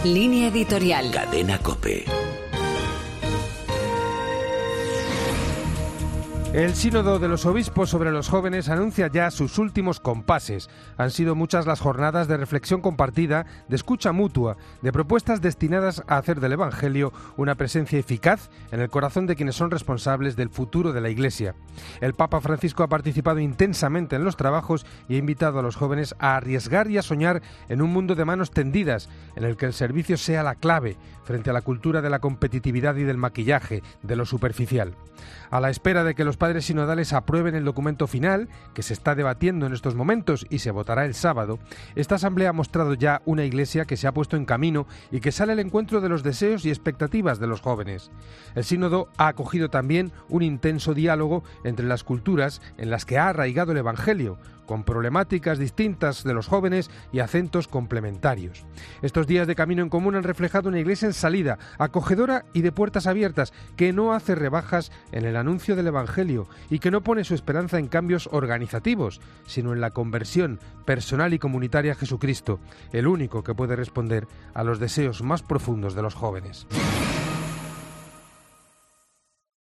Línea editorial. Cadena COPE. El Sínodo de los Obispos sobre los jóvenes anuncia ya sus últimos compases. Han sido muchas las jornadas de reflexión compartida, de escucha mutua, de propuestas destinadas a hacer del Evangelio una presencia eficaz en el corazón de quienes son responsables del futuro de la Iglesia. El Papa Francisco ha participado intensamente en los trabajos y ha invitado a los jóvenes a arriesgar y a soñar en un mundo de manos tendidas, en el que el servicio sea la clave frente a la cultura de la competitividad y del maquillaje, de lo superficial. A la espera de que los padres sinodales aprueben el documento final, que se está debatiendo en estos momentos y se votará el sábado, esta asamblea ha mostrado ya una Iglesia que se ha puesto en camino y que sale al encuentro de los deseos y expectativas de los jóvenes. El sínodo ha acogido también un intenso diálogo entre las culturas en las que ha arraigado el Evangelio, con problemáticas distintas de los jóvenes y acentos complementarios. Estos días de camino en común han reflejado una Iglesia en salida, acogedora y de puertas abiertas, que no hace rebajas en el anuncio del Evangelio y que no pone su esperanza en cambios organizativos, sino en la conversión personal y comunitaria a Jesucristo, el único que puede responder a los deseos más profundos de los jóvenes.